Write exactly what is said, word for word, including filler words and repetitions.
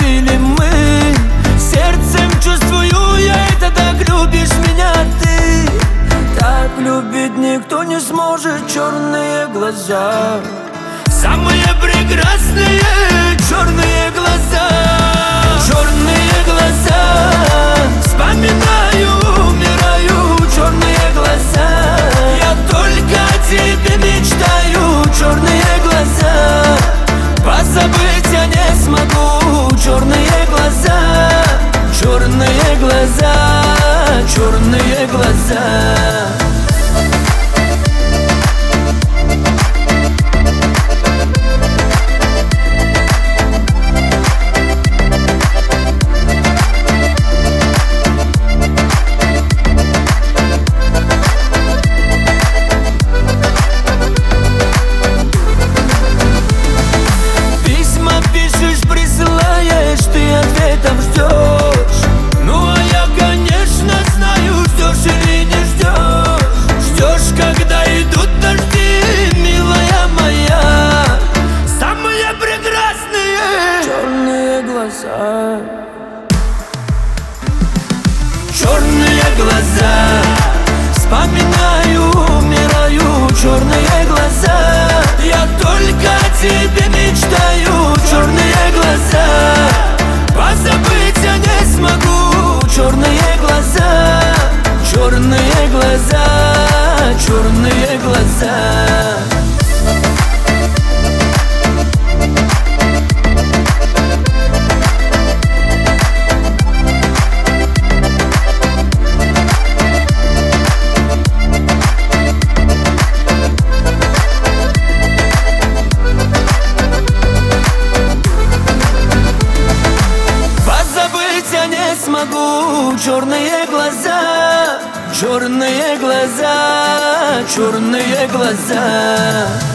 любили мы. Сердцем чувствую я это, так любишь меня ты. Так любить никто не сможет, черные глаза, самые прекрасные черные глаза. Черные глаза, вспоминаю, умираю, черные глаза. Я только о тебе мечтаю, черные глаза. Позабыть я не смогу, черные глаза. Черные глаза, черные глаза. Ответом ждешь, ну а я, конечно, знаю, ждешь или не ждешь. Ждешь, когда идут дожди, милая моя. Самые прекрасные черные глаза. Черные глаза, вспоминаю, умираю, черные глаза. Я только о тебе мечтаю, черные глаза. Позабыть я не смогу, черные глаза. Черные глаза, черные глаза. Смогу, черные глаза, черные глаза, черные глаза.